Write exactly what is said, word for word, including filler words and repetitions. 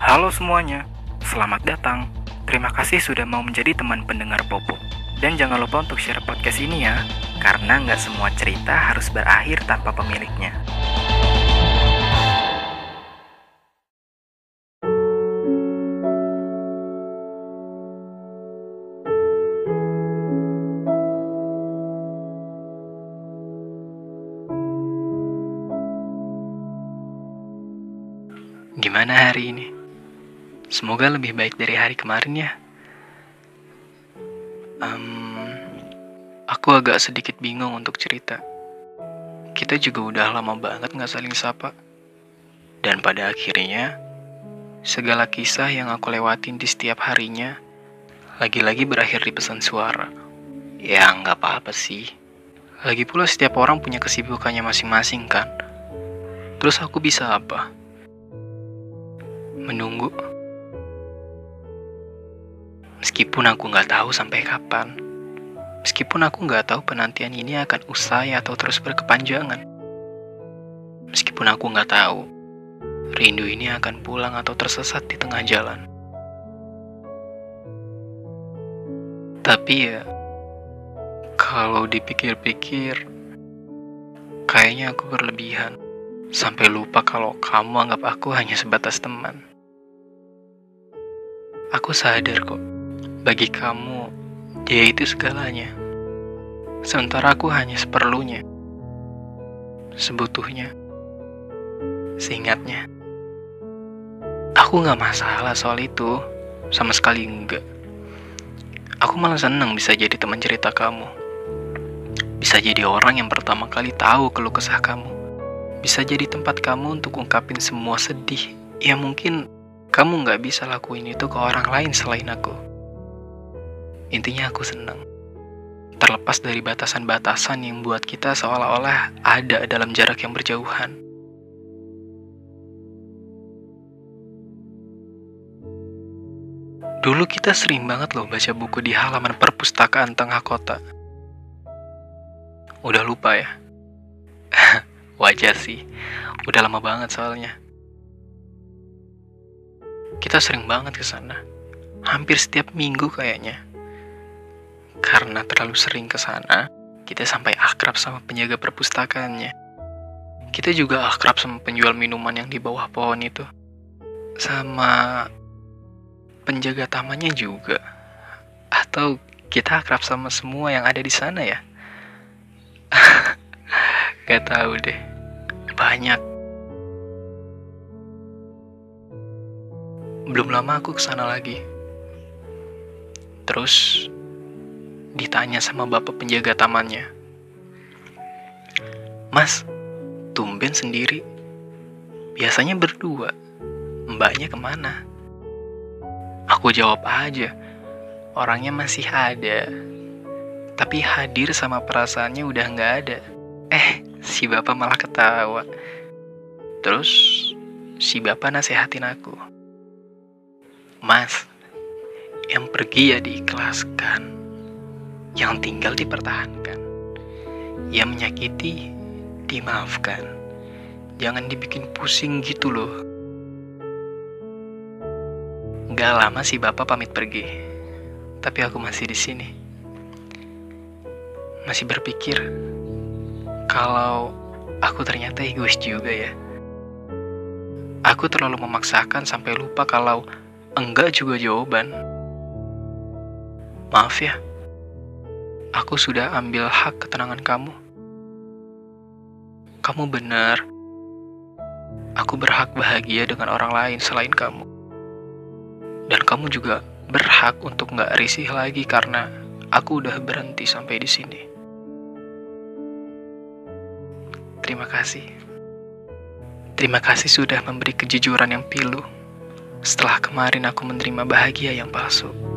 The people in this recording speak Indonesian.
Halo semuanya, selamat datang. Terima kasih sudah mau menjadi teman pendengar Popo. Dan jangan lupa untuk share podcast ini ya, karena nggak semua cerita harus berakhir tanpa pemiliknya. Gimana hari ini? Semoga lebih baik dari hari kemarin ya. Um, aku agak sedikit bingung untuk cerita. Kita juga udah lama banget gak saling sapa. Dan pada akhirnya, segala kisah yang aku lewatin di setiap harinya, lagi-lagi berakhir di pesan suara. Ya gak apa-apa sih. Lagi pula setiap orang punya kesibukannya masing-masing kan. Terus aku bisa apa? Menunggu. Meskipun aku nggak tahu sampai kapan, meskipun aku nggak tahu penantian ini akan usai atau terus berkepanjangan, meskipun aku nggak tahu rindu ini akan pulang atau tersesat di tengah jalan. Tapi ya, kalau dipikir-pikir, kayaknya aku berlebihan sampai lupa kalau kamu anggap aku hanya sebatas teman. Aku sadar kok, bagi kamu, dia itu segalanya. Sementara aku hanya seperlunya, sebutuhnya, seingatnya. Aku gak masalah soal itu, sama sekali enggak. Aku malah senang bisa jadi teman cerita kamu. Bisa jadi orang yang pertama kali tahu keluh kesah kamu. Bisa jadi tempat kamu untuk ungkapin semua sedih yang mungkin kamu gak bisa lakuin itu ke orang lain selain aku. Intinya aku senang. Terlepas dari batasan-batasan yang buat kita seolah-olah ada dalam jarak yang berjauhan. Dulu kita sering banget loh baca buku di halaman perpustakaan tengah kota. Udah lupa ya? Wajar sih, udah lama banget soalnya. Kita sering banget ke sana, hampir setiap minggu kayaknya. Karena terlalu sering ke sana, kita sampai akrab sama penjaga perpustakaannya. Kita juga akrab sama penjual minuman yang di bawah pohon itu. Sama penjaga tamannya juga. Atau kita akrab sama semua yang ada di sana ya? Gak tahu deh. Banyak. Belum lama aku kesana lagi. Terus ditanya sama bapak penjaga tamannya, "Mas, tumben sendiri? Biasanya berdua. Mbaknya kemana?" Aku jawab aja, orangnya masih ada, tapi hadir sama perasaannya udah gak ada. Eh, si bapak malah ketawa. Terus si bapak nasehatin aku, "Mas, yang pergi ya diikhlaskan, yang tinggal dipertahankan, yang menyakiti dimaafkan, jangan dibikin pusing gitu loh." Gak lama si bapak pamit pergi, tapi aku masih di sini. Masih berpikir kalau aku ternyata egois juga ya. Aku terlalu memaksakan sampai lupa kalau enggak juga jawaban. Maaf ya, aku sudah ambil hak ketenangan kamu. Kamu benar. Aku berhak bahagia dengan orang lain selain kamu. Dan kamu juga berhak untuk gak risih lagi karena aku udah berhenti sampai di sini. Terima kasih. Terima kasih sudah memberi kejujuran yang pilu setelah kemarin aku menerima bahagia yang palsu.